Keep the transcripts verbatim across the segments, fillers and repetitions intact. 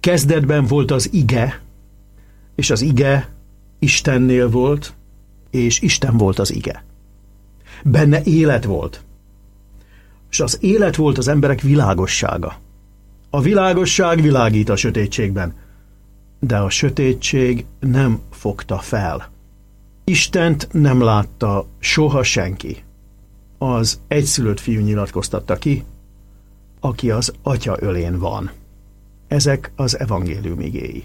Kezdetben volt az ige, és az ige Istennél volt, és Isten volt az ige. Benne élet volt, és az élet volt az emberek világossága. A világosság világít a sötétségben, de a sötétség nem fogta fel. Istent nem látta soha senki. Az egyszülött fiú nyilatkoztatta ki, aki az Atya ölén van. Ezek az evangélium igéi.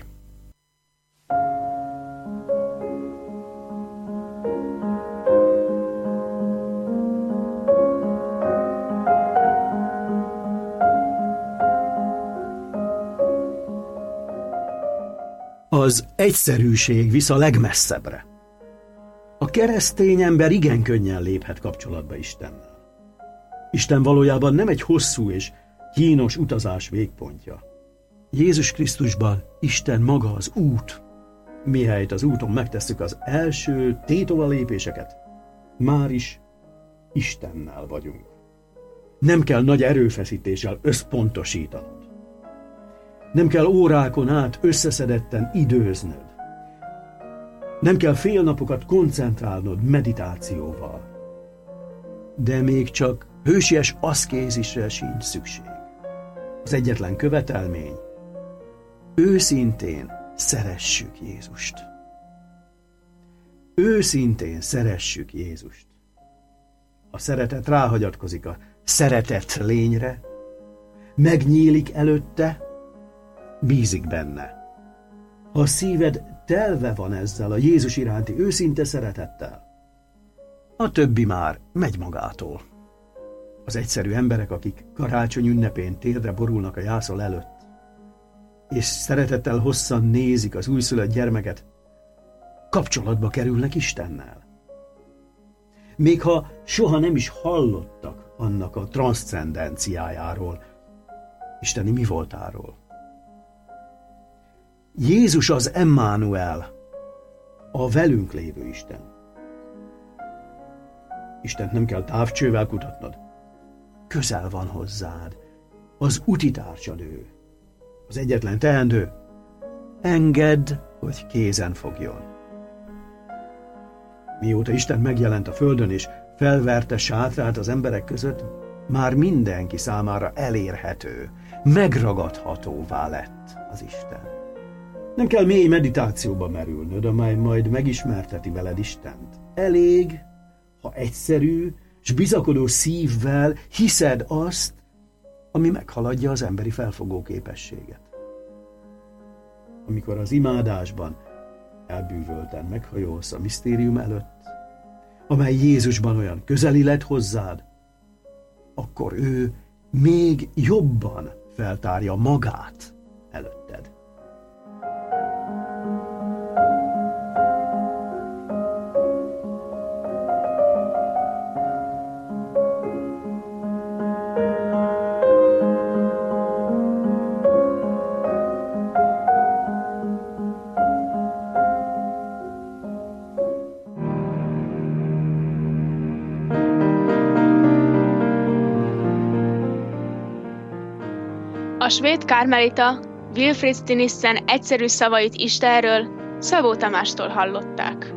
Az egyszerűség visz a legmesszebbre. A keresztény ember igen könnyen léphet kapcsolatba Istennel. Isten valójában nem egy hosszú és kínos utazás végpontja. Jézus Krisztusban Isten maga az út. Mihelyt az úton megtesszük az első tétova lépéseket, már is Istennel vagyunk. Nem kell nagy erőfeszítéssel összpontosítanod. Nem kell órákon át összeszedetten időznöd. Nem kell fél napokat koncentrálnod meditációval. De még csak hősies aszkézisre sincs szükség. Az egyetlen követelmény: őszintén szeressük Jézust. Őszintén szeressük Jézust. A szeretet ráhagyatkozik a szeretett lényre, megnyílik előtte, bízik benne. Ha a szíved telve van ezzel a Jézus iránti őszinte szeretettel, a többi már megy magától. Az egyszerű emberek, akik karácsony ünnepén térdre borulnak a jászol előtt, és szeretettel hosszan nézik az újszülött gyermeket, kapcsolatba kerülnek Istennel. Még ha soha nem is hallottak annak a transzcendenciájáról, isteni mi voltáról. Jézus az Emmanuel, a velünk lévő Isten. Istent nem kell távcsővel kutatnod. Közel van hozzád, az utitársad ő. Az egyetlen teendő: engedd, hogy kézen fogjon. Mióta Isten megjelent a földön és felverte sátrát az emberek között, már mindenki számára elérhető, megragadhatóvá lett az Isten. Nem kell mély meditációba merülnöd, amely majd megismerteti veled Istent. Elég, ha egyszerű és bizakodó szívvel hiszed azt, ami meghaladja az emberi felfogó képességet. Amikor az imádásban elbűvölten meghajolsz a misztérium előtt, amely Jézusban olyan közeli lett hozzád, akkor ő még jobban feltárja magát előtted. A svéd kármelita Wilfrid Stinissen egyszerű szavait Istenről Szabó Tamástól hallották.